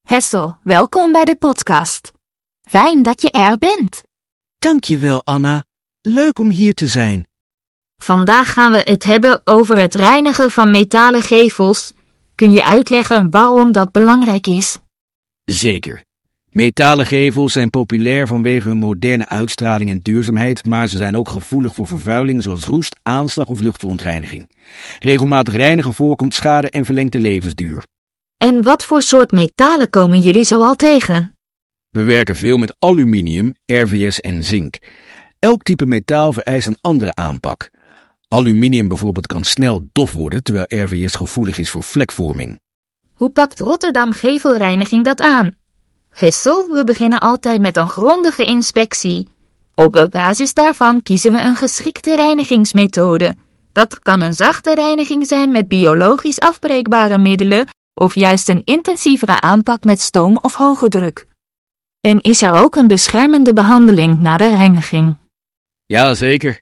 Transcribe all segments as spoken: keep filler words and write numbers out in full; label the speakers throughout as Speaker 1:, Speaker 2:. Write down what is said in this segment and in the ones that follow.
Speaker 1: Hessel, welkom bij de podcast. Fijn dat je er bent.
Speaker 2: Dankjewel, Anna. Leuk om hier te zijn.
Speaker 1: Vandaag gaan we het hebben over het reinigen van metalen gevels. Kun je uitleggen waarom dat belangrijk is?
Speaker 2: Zeker. Metalen gevels zijn populair vanwege hun moderne uitstraling en duurzaamheid, maar ze zijn ook gevoelig voor vervuiling zoals roest, aanslag of luchtverontreiniging. Regelmatig reinigen voorkomt schade en verlengt de levensduur.
Speaker 1: En wat voor soort metalen komen jullie zoal tegen?
Speaker 2: We werken veel met aluminium, R V S en zink. Elk type metaal vereist een andere aanpak. Aluminium bijvoorbeeld kan snel dof worden, terwijl R V S gevoelig is voor vlekvorming.
Speaker 1: Hoe pakt Rotterdam Gevelreiniging dat aan? Hessel, we beginnen altijd met een grondige inspectie. Op basis daarvan kiezen we een geschikte reinigingsmethode. Dat kan een zachte reiniging zijn met biologisch afbreekbare middelen of juist een intensievere aanpak met stoom of hoge druk. En is er ook een beschermende behandeling na de reiniging?
Speaker 2: Ja, zeker.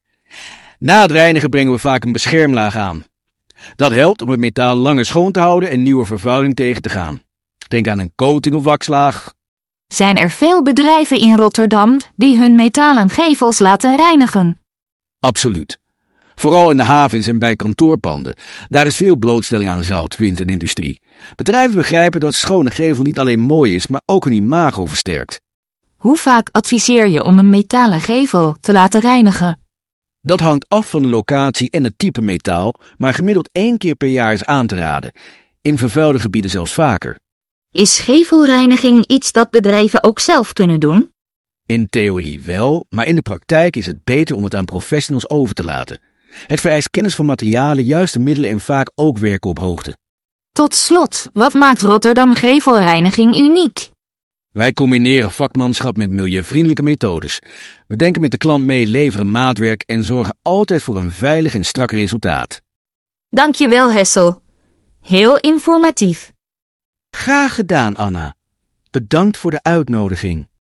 Speaker 2: Na het reinigen brengen we vaak een beschermlaag aan. Dat helpt om het metaal langer schoon te houden en nieuwe vervuiling tegen te gaan. Denk aan een coating of wakslaag.
Speaker 1: Zijn er veel bedrijven in Rotterdam die hun metalen gevels laten reinigen?
Speaker 2: Absoluut. Vooral in de havens en bij kantoorpanden. Daar is veel blootstelling aan zout, wind en industrie. Bedrijven begrijpen dat schone gevel niet alleen mooi is, maar ook hun imago versterkt.
Speaker 1: Hoe vaak adviseer je om een metalen gevel te laten reinigen?
Speaker 2: Dat hangt af van de locatie en het type metaal, maar gemiddeld één keer per jaar is aan te raden. In vervuilde gebieden zelfs vaker.
Speaker 1: Is gevelreiniging iets dat bedrijven ook zelf kunnen doen?
Speaker 2: In theorie wel, maar in de praktijk is het beter om het aan professionals over te laten. Het vereist kennis van materialen, juiste middelen en vaak ook werken op hoogte.
Speaker 1: Tot slot, wat maakt Rotterdam Gevelreiniging uniek?
Speaker 2: Wij combineren vakmanschap met milieuvriendelijke methodes. We denken met de klant mee, leveren maatwerk en zorgen altijd voor een veilig en strak resultaat.
Speaker 1: Dankjewel, Hessel. Heel informatief.
Speaker 2: Graag gedaan, Anna. Bedankt voor de uitnodiging.